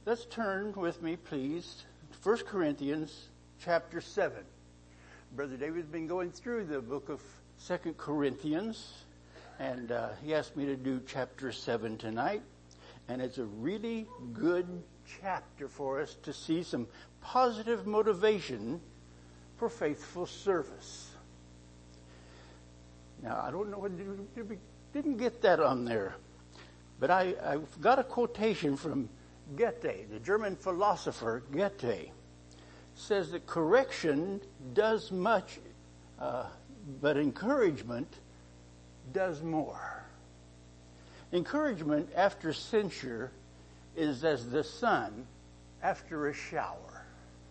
Let's turn with me, please, to 1 Corinthians chapter 7. Brother David's been going through the book of 2 Corinthians, and he asked me to do chapter 7 tonight. And it's a really good chapter for us to see some positive motivation for faithful service. Now, I don't know whether we didn't get that on there, but I've got a quotation from Goethe, the German philosopher Goethe, says that correction does much, but encouragement does more. Encouragement after censure is as the sun after a shower.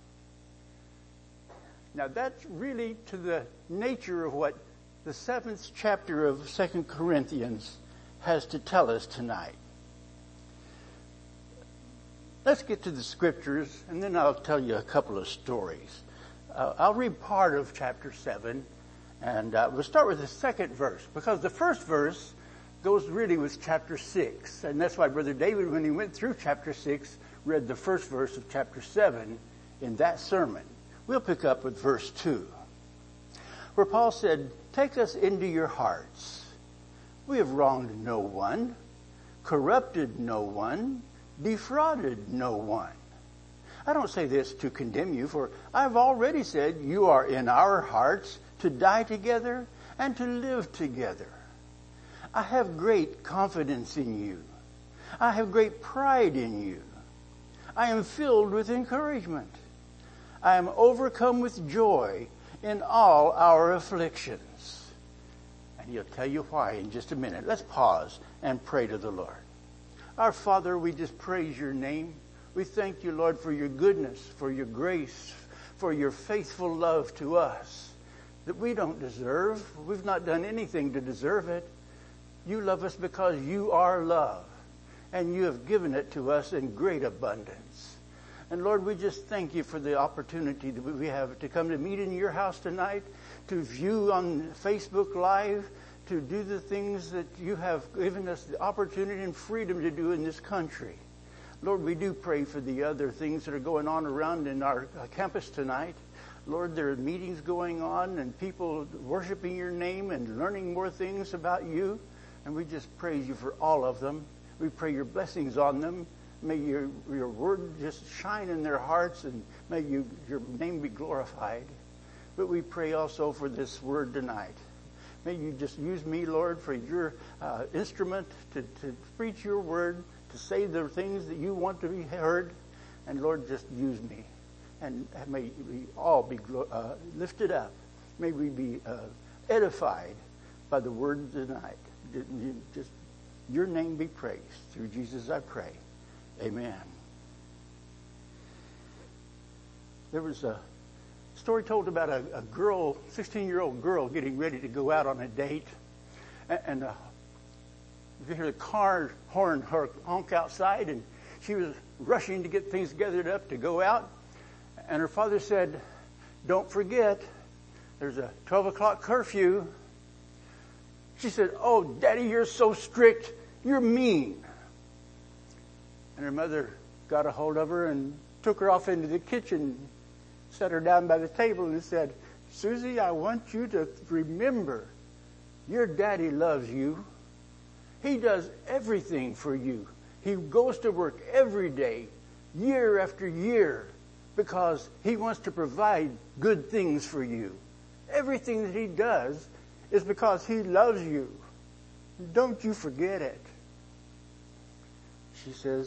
Now that's really to the nature of what the 7th chapter of 2 Corinthians has to tell us tonight. Let's get to the scriptures, and then I'll tell you a couple of stories. I'll read part of chapter 7, and we'll start with the second verse, because the first verse goes really with chapter 6, and that's why Brother David, when he went through chapter 6, read the first verse of chapter 7 in that sermon. We'll pick up with verse 2, where Paul said, "Take us into your hearts. We have wronged no one, corrupted no one, defrauded no one." I don't say this to condemn you, for I've already said you are in our hearts to die together and to live together. I have great confidence in you. I have great pride in you. I am filled with encouragement. I am overcome with joy in all our afflictions. And he'll tell you why in just a minute. Let's pause and pray to the Lord. Our Father, we just praise your name. We thank you, Lord, for your goodness, for your grace, for your faithful love to us that we don't deserve. We've not done anything to deserve it. You love us because you are love, and you have given it to us in great abundance. And Lord, we just thank you for the opportunity that we have to come to meet in your house tonight, to view on Facebook Live, to do the things that you have given us the opportunity and freedom to do in this country. Lord, we do pray for the other things that are going on around in our campus tonight. Lord, there are meetings going on and people worshiping your name and learning more things about you. And we just praise you for all of them. We pray your blessings on them. May your word just shine in their hearts, and may your name be glorified. But we pray also for this word tonight. May you just use me, Lord, for your instrument to preach your word, to say the things that you want to be heard. And Lord, just use me. And may we all be lifted up. May we be edified by the word tonight. Just your name be praised. Through Jesus I pray. Amen. There was a story told about a girl, 16-year-old girl, getting ready to go out on a date. And you hear the car horn honk outside, and she was rushing to get things gathered up to go out. And her father said, "Don't forget, there's a 12 o'clock curfew." She said, "Oh, Daddy, you're so strict. You're mean." And her mother got a hold of her and took her off into the kitchen, set her down by the table and said, "Susie, I want you to remember, your daddy loves you. He does everything for you. He goes to work every day, year after year, because he wants to provide good things for you. Everything that he does is because he loves you. Don't you forget it." She says,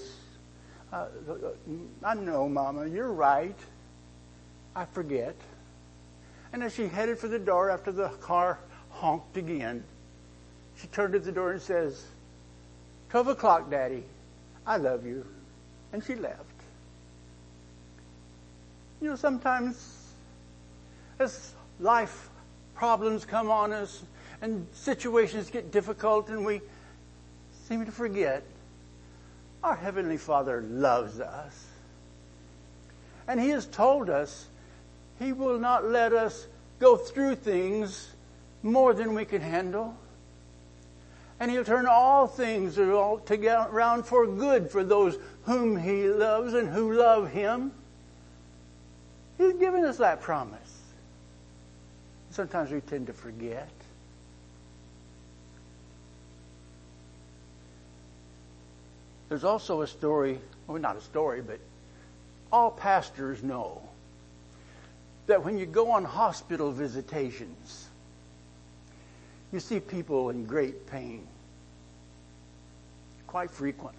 "I know, Mama, you're right. I forget." And as she headed for the door after the car honked again, she turned to the door and says, "12 o'clock, Daddy. I love you." And she left. You know, sometimes as life problems come on us and situations get difficult and we seem to forget, our Heavenly Father loves us. And He has told us He will not let us go through things more than we can handle. And He'll turn all things around for good for those whom He loves and who love Him. He's given us that promise. Sometimes we tend to forget. There's also a story, well, not a story, but all pastors know that when you go on hospital visitations, you see people in great pain quite frequently.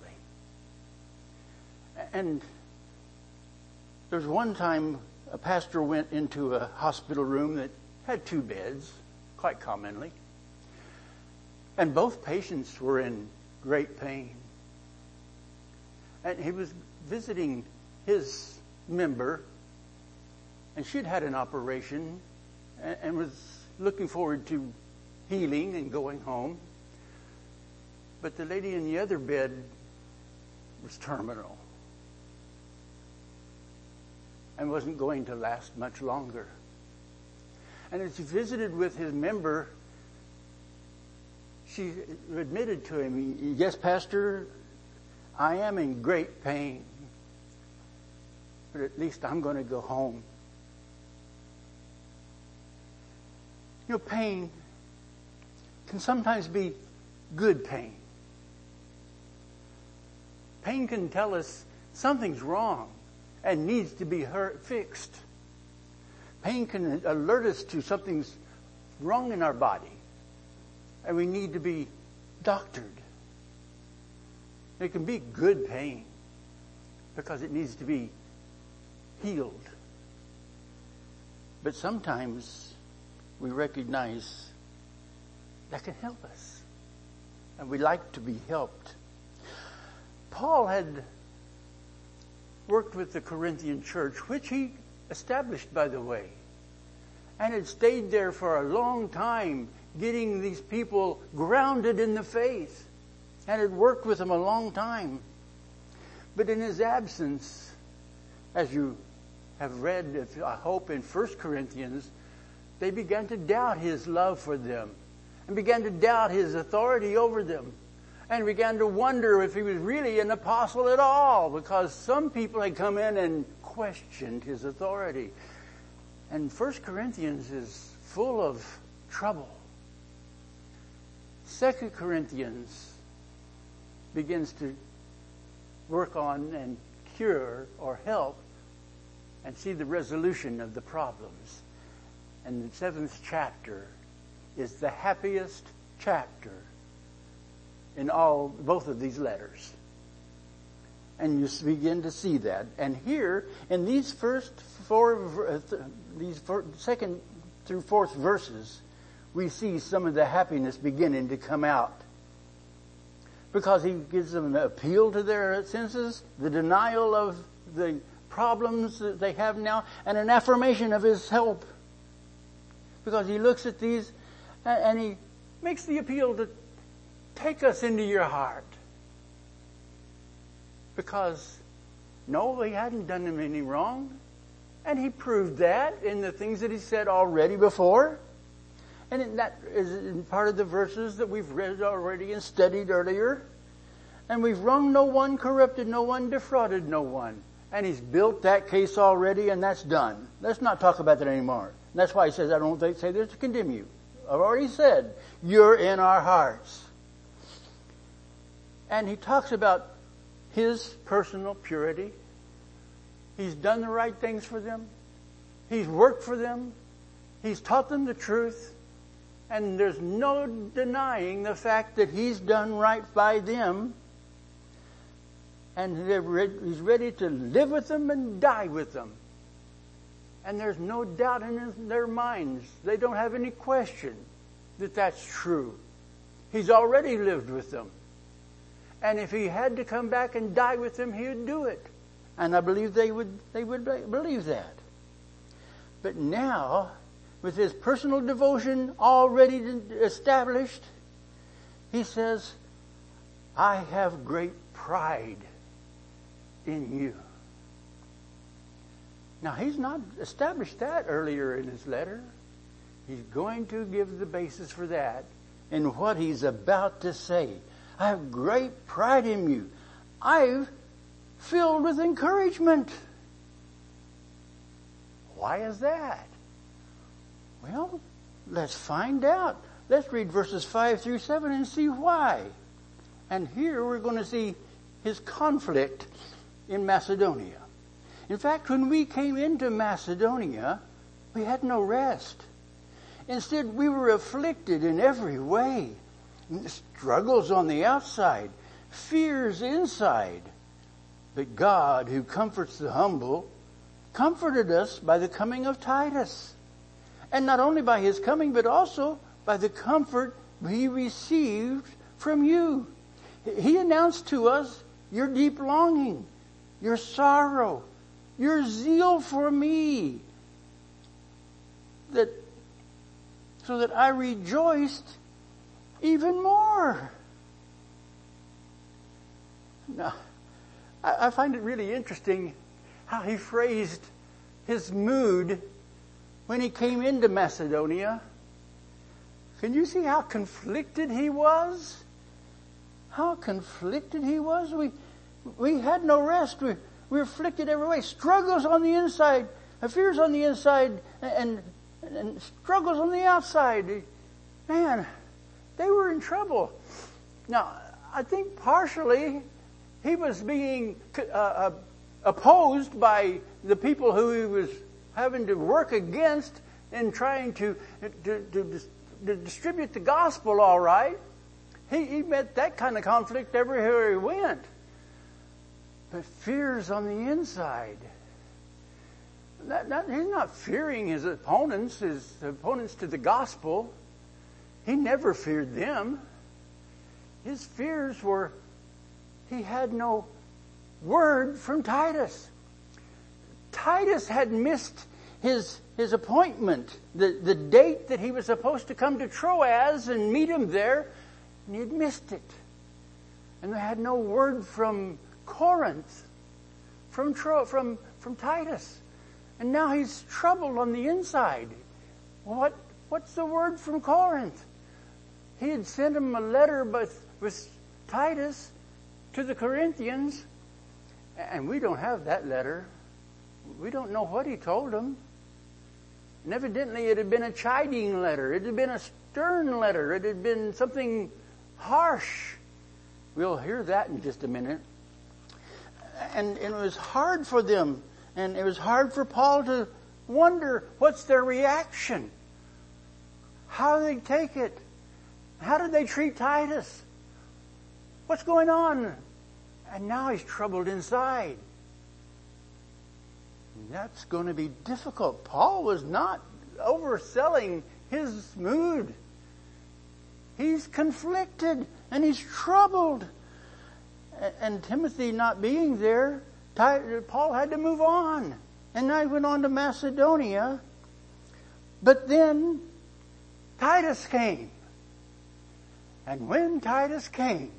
And there's one time a pastor went into a hospital room that had 2 beds, quite commonly, and both patients were in great pain. And he was visiting his member, and she'd had an operation and was looking forward to healing and going home. But the lady in the other bed was terminal and wasn't going to last much longer. And as he visited with his member, she admitted to him, "Yes, Pastor, I am in great pain, but at least I'm going to go home." You know, pain can sometimes be good pain. Pain can tell us something's wrong and needs to be fixed. Pain can alert us to something's wrong in our body and we need to be doctored. It can be good pain because it needs to be healed. But sometimes we recognize that can help us, and we like to be helped. Paul had worked with the Corinthian church, which he established, by the way, and had stayed there for a long time, getting these people grounded in the faith, and had worked with them a long time. But in his absence, as you have read, I hope, in 1 Corinthians, they began to doubt his love for them and began to doubt his authority over them and began to wonder if he was really an apostle at all, because some people had come in and questioned his authority. And 1 Corinthians is full of trouble. 2 Corinthians begins to work on and cure or help and see the resolution of the problems. And the 7th chapter is the happiest chapter in both of these letters. And you begin to see that. And here, in these first second through fourth verses, we see some of the happiness beginning to come out. Because he gives them an appeal to their senses, the denial of the problems that they have now, and an affirmation of his help. Because he looks at these and he makes the appeal to take us into your heart. Because, no, he hadn't done them any wrong. And he proved that in the things that he said already before. And that is in part of the verses that we've read already and studied earlier. And we've wronged no one, corrupted no one, defrauded no one. And he's built that case already, and that's done. Let's not talk about that anymore. And that's why he says, I don't say this to condemn you. I've already said, you're in our hearts. And he talks about his personal purity. He's done the right things for them. He's worked for them. He's taught them the truth. And there's no denying the fact that he's done right by them. And he's ready to live with them and die with them. And there's no doubt in their minds. They don't have any question that that's true. He's already lived with them. And if he had to come back and die with them, he would do it. And I believe they would believe that. But now, with his personal devotion already established, he says, I have great pride in you. Now, he's not established that earlier in his letter. He's going to give the basis for that in what he's about to say. I have great pride in you. I've filled with encouragement. Why is that? Well, let's find out. Let's read verses 5 through 7 and see why. And here we're going to see his conflict in Macedonia. In fact, when we came into Macedonia, we had no rest. Instead, we were afflicted in every way. Struggles on the outside, fears inside. But God, who comforts the humble, comforted us by the coming of Titus. And not only by his coming, but also by the comfort he received from you. He announced to us your deep longing, your sorrow, your zeal for me, so that I rejoiced even more. Now, I find it really interesting how he phrased his mood when he came into Macedonia. Can you see how conflicted he was? How conflicted he was. We had no rest. We were afflicted every way. Struggles on the inside, fears on the inside, and struggles on the outside. Man, they were in trouble. Now, I think partially he was being opposed by the people who he was having to work against in trying to distribute the gospel all right. He met that kind of conflict everywhere he went. But fears on the inside. He's not fearing his opponents to the gospel. He never feared them. His fears were he had no word from Titus. Titus had missed his appointment, the date that he was supposed to come to Troas and meet him there, and he had missed it. And they had no word from Corinth, from Titus. And now he's troubled on the inside. What's the word from Corinth? He had sent him a letter with Titus to the Corinthians, and we don't have that letter. We don't know what he told them. And evidently it had been a chiding letter. It had been a stern letter. It had been something harsh. We'll hear that in just a minute. And it was hard for them. And it was hard for Paul to wonder what's their reaction. How do they take it? How did they treat Titus? What's going on? And now he's troubled inside. That's going to be difficult. Paul was not overselling his mood. He's conflicted and he's troubled. And Timothy not being there, Paul had to move on. And I went on to Macedonia. But then Titus came. And when Titus came,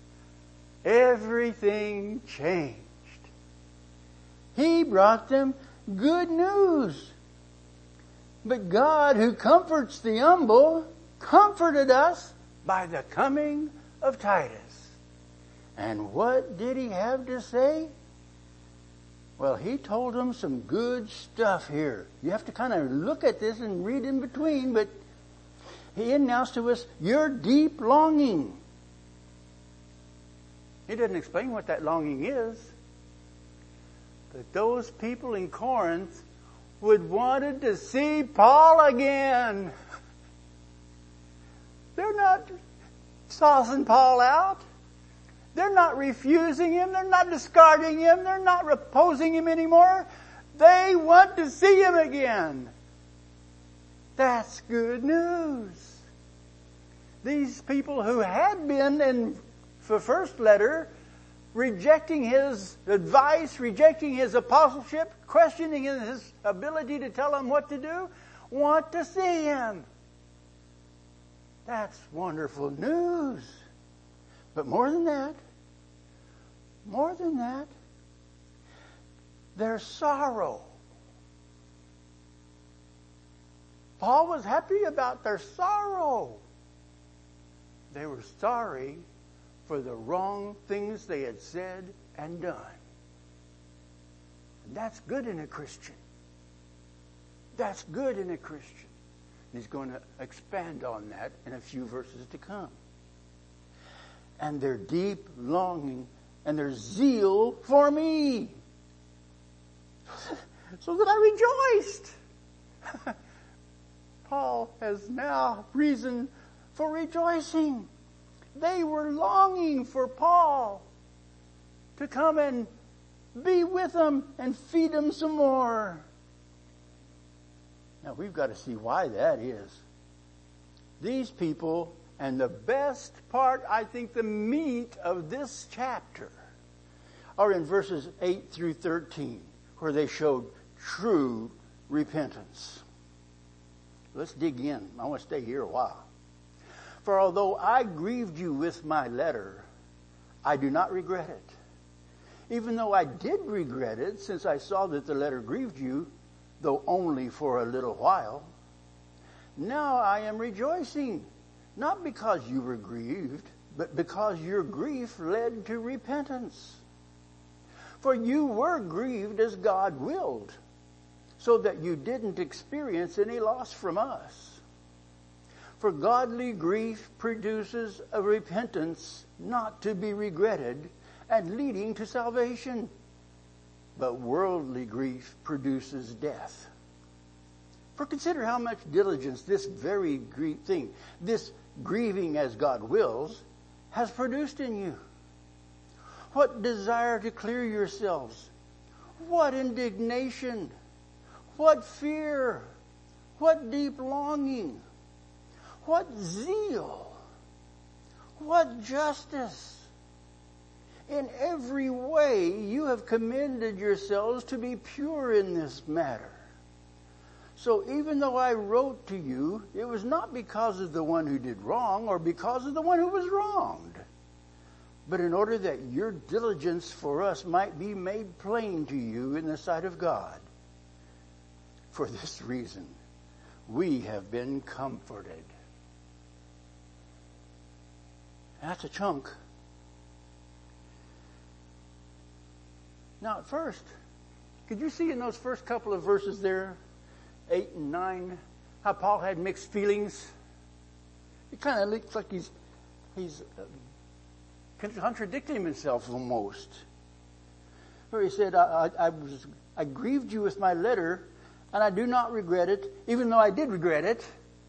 everything changed. He brought them good news. But God, who comforts the humble, comforted us by the coming of Titus. And what did he have to say? Well, he told them some good stuff here. You have to kind of look at this and read in between, but he announced to us your deep longing. He doesn't explain what that longing is. But those people in Corinth wanted to see Paul again. They're not tossing Paul out. They're not refusing him. They're not discarding him. They're not opposing him anymore. They want to see him again. That's good news. These people who had been in the first letter rejecting his advice, rejecting his apostleship, questioning his ability to tell them what to do, want to see him. That's wonderful news. But more than that, their sorrow. Paul was happy about their sorrow. They were sorry for the wrong things they had said and done. that's good in a Christian. That's good in a Christian. He's going to expand on that in a few verses to come. And their deep longing and their zeal for me, so that I rejoiced. Paul has now reason for rejoicing. They were longing for Paul to come and be with them and feed them some more. Now we've got to see why that is. These people, and the best part, I think the meat of this chapter, are in verses 8 through 13, where they showed true repentance. Let's dig in. I want to stay here a while. For although I grieved you with my letter, I do not regret it. Even though I did regret it, since I saw that the letter grieved you, though only for a little while. Now I am rejoicing, not because you were grieved, but because your grief led to repentance. For you were grieved as God willed, so that you didn't experience any loss from us. For godly grief produces a repentance not to be regretted and leading to salvation. But worldly grief produces death. For consider how much diligence this very thing, this grieving as God wills, has produced in you. What desire to clear yourselves? What indignation? What fear? What deep longing? What zeal? What justice? In every way you have commended yourselves to be pure in this matter. So even though I wrote to you, it was not because of the one who did wrong or because of the one who was wronged, but in order that your diligence for us might be made plain to you in the sight of God. For this reason, we have been comforted. That's a chunk. Now, at first, could you see in those first couple of verses there, 8 and 9, how Paul had mixed feelings? It kind of looks like he's contradicting himself almost. Where he said, I grieved you with my letter, and I do not regret it, even though I did regret it.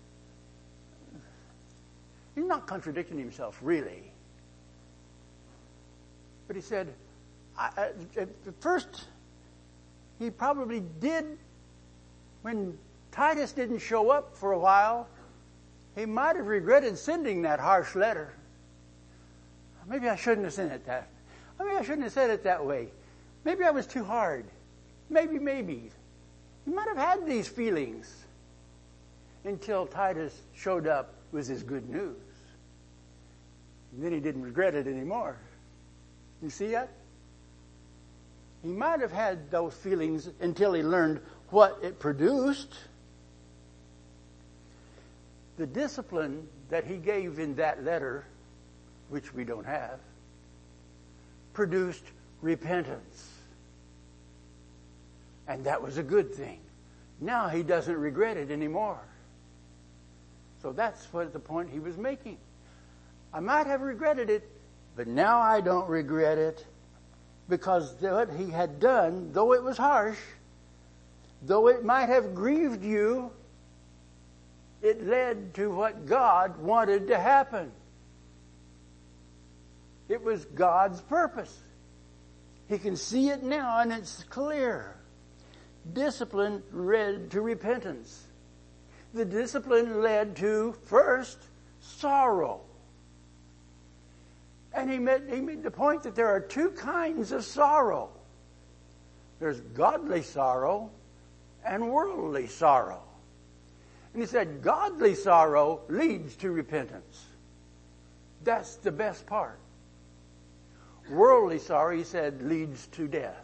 He's not contradicting himself, really. But he said, at first, he probably did, when Titus didn't show up for a while, he might have regretted sending that harsh letter. Maybe I shouldn't have sent it that. Maybe I shouldn't have said it that way. Maybe I was too hard. Maybe. He might have had these feelings until Titus showed up with his good news. And then he didn't regret it anymore. You see that? He might have had those feelings until he learned what it produced. The discipline that he gave in that letter, which we don't have, produced repentance. And that was a good thing. Now he doesn't regret it anymore. So that's what the point he was making. I might have regretted it, but now I don't regret it, because what he had done, though it was harsh, though it might have grieved you, it led to what God wanted to happen. It was God's purpose. He can see it now, and it's clear. Discipline led to repentance. The discipline led to, first, sorrow. And he made the point that there are two kinds of sorrow. There's godly sorrow and worldly sorrow. And he said, godly sorrow leads to repentance. That's the best part. Worldly sorrow, he said, leads to death.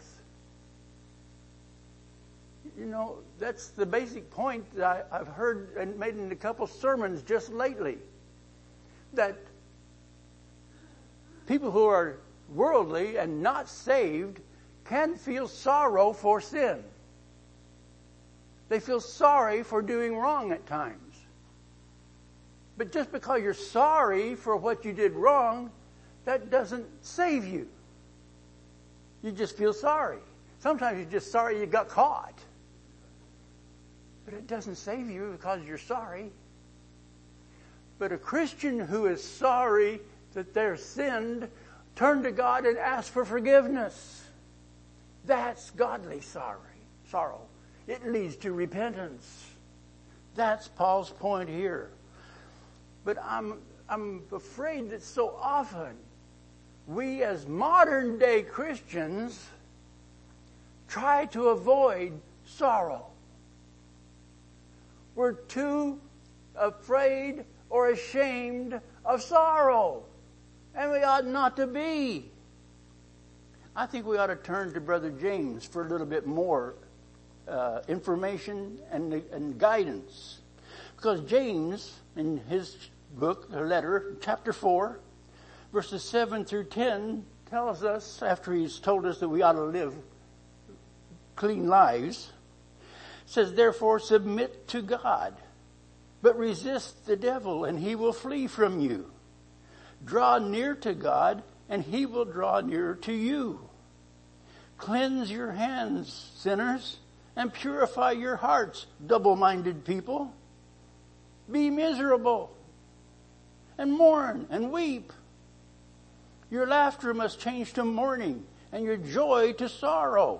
You know, that's the basic point that I've heard and made in a couple sermons just lately. That people who are worldly and not saved can feel sorrow for sin. They feel sorry for doing wrong at times. But just because you're sorry for what you did wrong, that doesn't save you. You just feel sorry. Sometimes you're just sorry you got caught. But it doesn't save you because you're sorry. But a Christian who is sorry that they're sinned, turn to God and ask for forgiveness. That's godly sorrow. It leads to repentance. That's Paul's point here. But I'm afraid that so often we as modern day Christians try to avoid sorrow. We're too afraid or ashamed of sorrow. And we ought not to be. I think we ought to turn to Brother James for a little bit more information and guidance. Because James, in his book, or letter, chapter 4, verses 7 through 10, tells us, after he's told us that we ought to live clean lives, says, therefore submit to God, but resist the devil, and he will flee from you. Draw near to God, and he will draw near to you. Cleanse your hands, sinners, and purify your hearts, double-minded people. Be miserable, and mourn, and weep. Your laughter must change to mourning, and your joy to sorrow.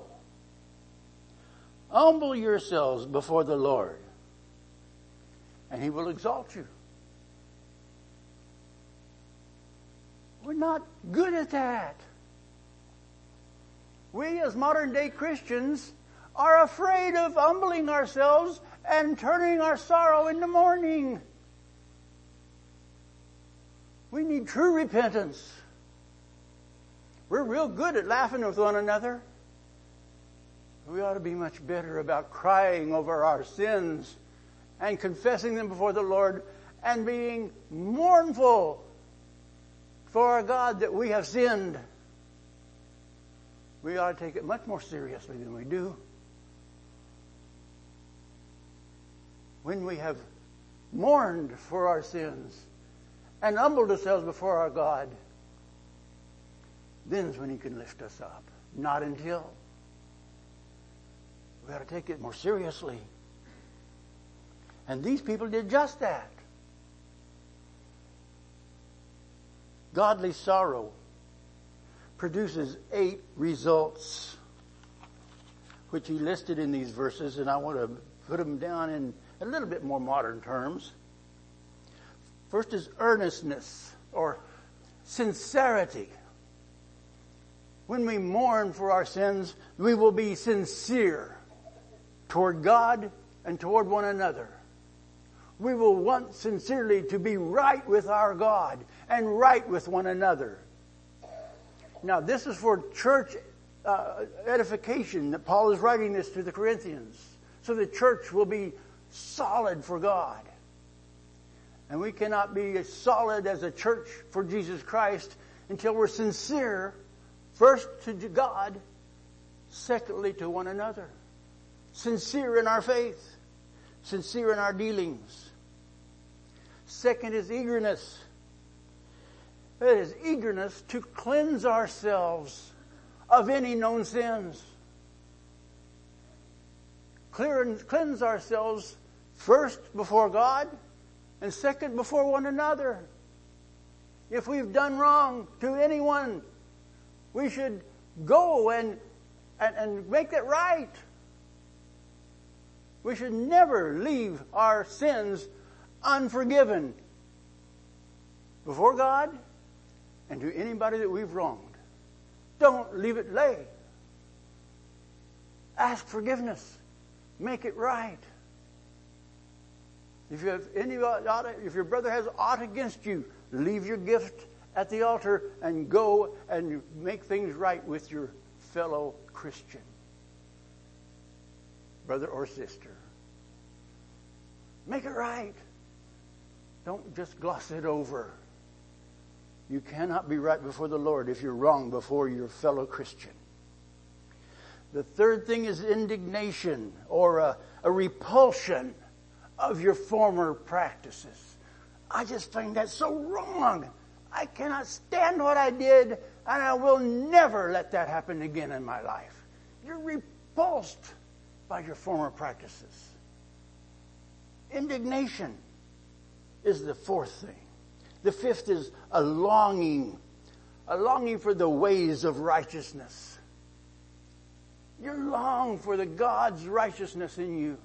Humble yourselves before the Lord, and he will exalt you. We're not good at that. We as modern day Christians are afraid of humbling ourselves and turning our sorrow into mourning. We need true repentance. We're real good at laughing with one another. We ought to be much better about crying over our sins and confessing them before the Lord and being mournful for our God that we have sinned. We ought to take it much more seriously than we do. When we have mourned for our sins and humbled ourselves before our God, then's when he can lift us up. Not until. We ought to take it more seriously. And these people did just that. Godly sorrow produces 8 results, which he listed in these verses, and I want to put them down in a little bit more modern terms. First is earnestness or sincerity. When we mourn for our sins, we will be sincere toward God and toward one another. We will want sincerely to be right with our God and right with one another. Now, this is for church edification that Paul is writing this to the Corinthians, so the church will be solid for God. And we cannot be as solid as a church for Jesus Christ until we're sincere, first to God, secondly to one another. Sincere in our faith, sincere in our dealings. Second is eagerness. It is eagerness to cleanse ourselves of any known sins. Cleanse ourselves first before God and second before one another. If we've done wrong to anyone, we should go and make that right. We should never leave our sins unforgiven before God and to anybody that we've wronged. Don't leave it lay. Ask forgiveness. Make it right. If you have if your brother has aught against you, leave your gift at the altar and go and make things right with your fellow Christian, brother or sister. Make it right. Don't just gloss it over. You cannot be right before the Lord if you're wrong before your fellow Christian. The third thing is indignation, or a repulsion of your former practices. I just find that so wrong. I cannot stand what I did, and I will never let that happen again in my life. You're repulsed by your former practices. Indignation is the fourth thing. The fifth is a longing for the ways of righteousness. You long for the God's righteousness in you.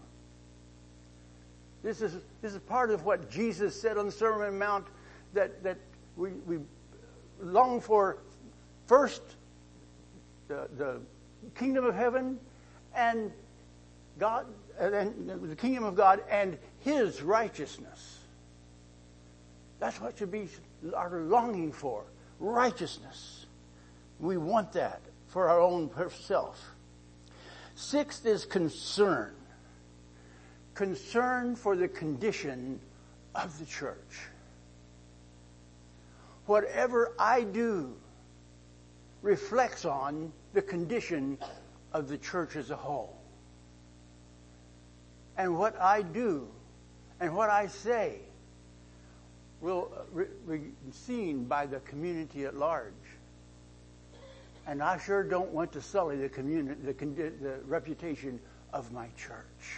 This is part of what Jesus said on the Sermon on the Mount, that we long for first the kingdom of heaven and God, and the kingdom of God and His righteousness. That's what should be our longing for, righteousness. We want that for our own self. Sixth is concern. Concern for the condition of the church. Whatever I do reflects on the condition of the church as a whole. And what I do and what I say will be seen by the community at large. And I sure don't want to sully the reputation of my church.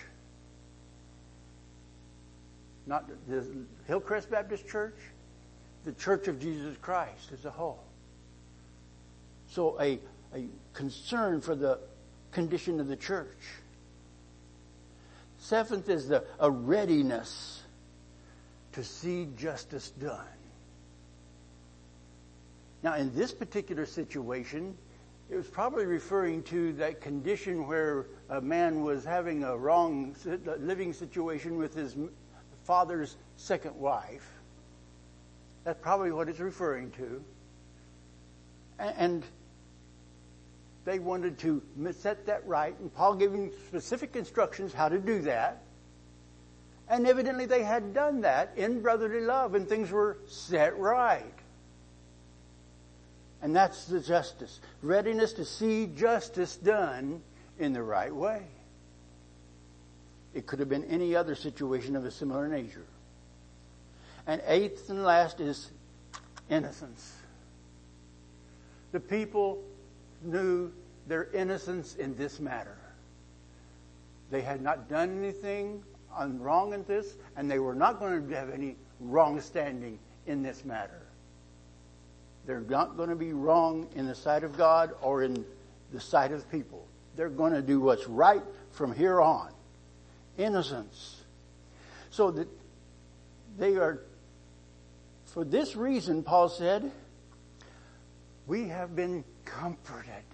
Not the Hillcrest Baptist Church, the Church of Jesus Christ as a whole. So a concern for the condition of the church. Seventh is a readiness to see justice done. Now, in this particular situation, it was probably referring to that condition where a man was having a wrong living situation with his father's second wife. That's probably what it's referring to. And they wanted to set that right, and Paul gave them specific instructions how to do that. And evidently they had done that in brotherly love, and things were set right. And that's the justice. Readiness to see justice done in the right way. It could have been any other situation of a similar nature. And eighth and last is innocence. The people knew their innocence in this matter. They had not done anything wrong in this, and they were not going to have any wrong standing in this matter. They're not going to be wrong in the sight of God or in the sight of people. They're going to do what's right from here on. Innocence. So that they are, for this reason, Paul said, we have been comforted.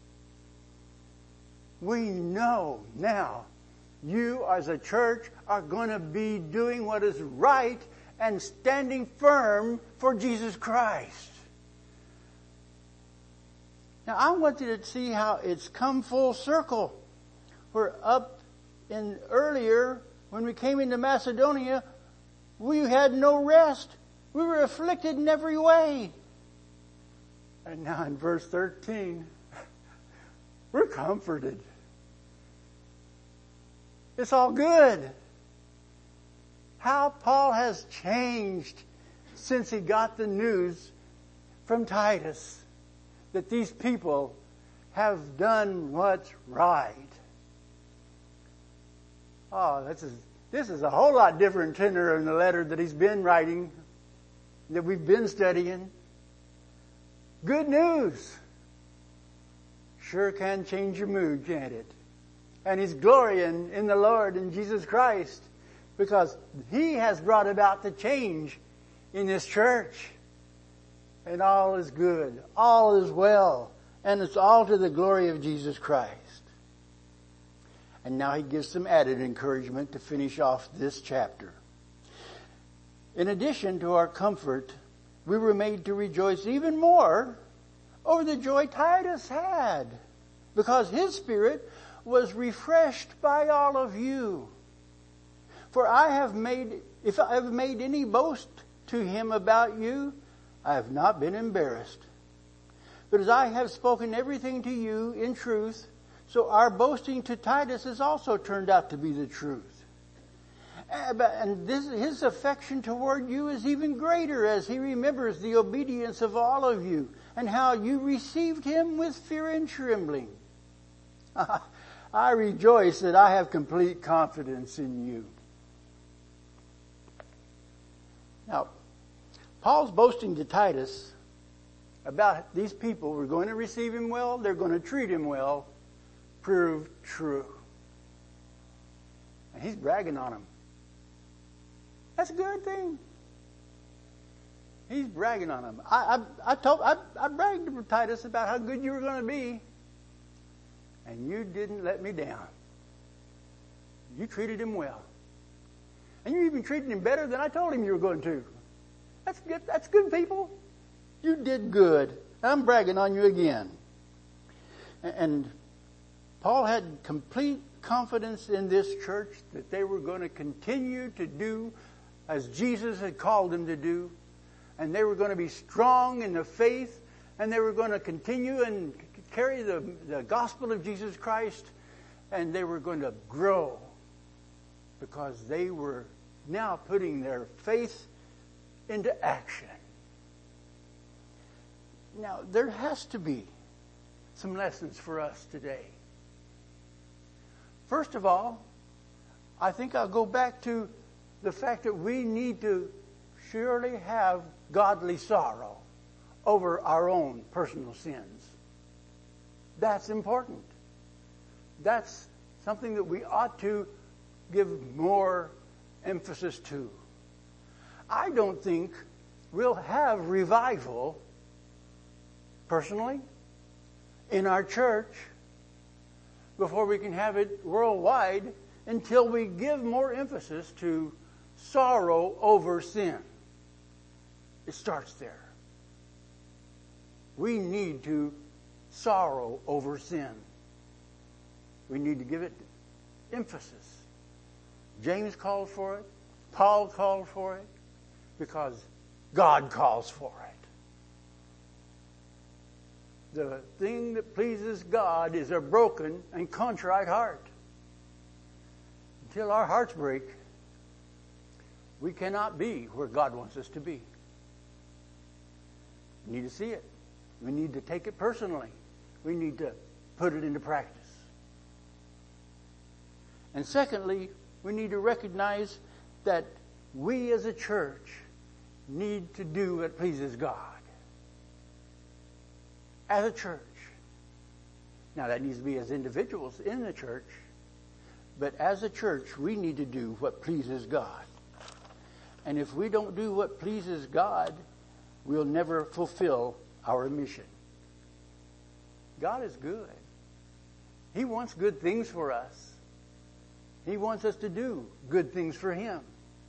We know now you as a church are going to be doing what is right and standing firm for Jesus Christ. Now I want you to see how it's come full circle. We're up in earlier when we came into Macedonia, we had no rest. We were afflicted in every way. And now in verse 13, we're comforted. It's all good. How Paul has changed since he got the news from Titus that these people have done what's right. Oh, this is a whole lot different tenor in the letter that he's been writing, that we've been studying. Good news. Sure can change your mood, can't it? And he's glorying in the Lord and Jesus Christ because He has brought about the change in this church. And all is good. All is well. And it's all to the glory of Jesus Christ. And now he gives some added encouragement to finish off this chapter. In addition to our comfort, we were made to rejoice even more over the joy Titus had, because his spirit was refreshed by all of you. For if I have made any boast to him about you, I have not been embarrassed. But as I have spoken everything to you in truth, So our boasting to Titus has also turned out to be the truth. And his affection toward you is even greater as he remembers the obedience of all of you and how you received him with fear and trembling. I rejoice that I have complete confidence in you. Now, Paul's boasting to Titus about these people who are going to receive him well, they're going to treat him well, proved true. And he's bragging on them. That's a good thing. He's bragging on them. I bragged to Titus about how good you were going to be, and you didn't let me down. You treated him well. And you even treated him better than I told him you were going to. That's good. That's good, people. You did good. I'm bragging on you again. And Paul had complete confidence in this church that they were going to continue to do as Jesus had called them to do. And they were going to be strong in the faith. And they were going to continue and carry the gospel of Jesus Christ. And they were going to grow because they were now putting their faith into action. Now, there has to be some lessons for us today. First of all, I think I'll go back to the fact that we need to surely have godly sorrow over our own personal sins. That's important. That's something that we ought to give more emphasis to. I don't think we'll have revival, personally, in our church before we can have it worldwide until we give more emphasis to sorrow over sin. It starts there. We need to sorrow over sin. We need to give it emphasis. James called for it. Paul called for it. Because God calls for it. The thing that pleases God is a broken and contrite heart. Until our hearts break, we cannot be where God wants us to be. We need to see it. We need to take it personally. We need to put it into practice. And secondly, we need to recognize that we as a church need to do what pleases God. As a church. Now that needs to be as individuals in the church, but as a church we need to do what pleases God. And if we don't do what pleases God, we'll never fulfill our mission. God is good. He wants good things for us. He wants us to do good things for Him.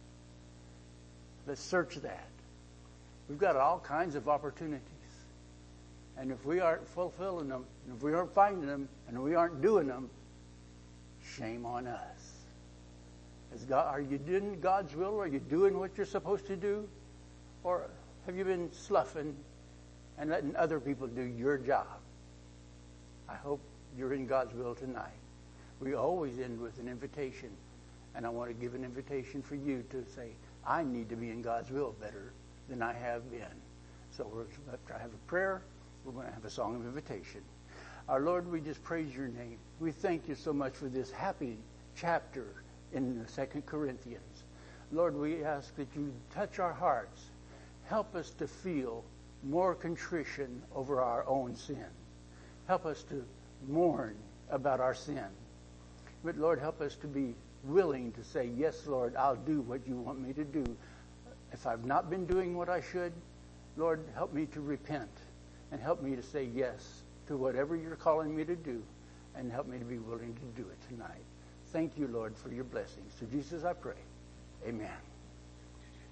Let's search that. We've got all kinds of opportunities. And if we aren't fulfilling them, and if we aren't finding them, and we aren't doing them, shame on us. Are you doing God's will? Are you doing what you're supposed to do? Or have you been sloughing and letting other people do your job? I hope you're in God's will tonight. We always end with an invitation. And I want to give an invitation for you to say, I need to be in God's will better than I have been. So we're going to have a prayer. We're going to have a song of invitation. Our Lord, we just praise your name. We thank you so much for this happy chapter in 2 Corinthians. Lord, we ask that you touch our hearts. Help us to feel more contrition over our own sin. Help us to mourn about our sin. But Lord, help us to be willing to say, yes, Lord, I'll do what you want me to do. If I've not been doing what I should, Lord, help me to repent and help me to say yes to whatever you're calling me to do and help me to be willing to do it tonight. Thank you, Lord, for your blessings. Through Jesus I pray. Amen.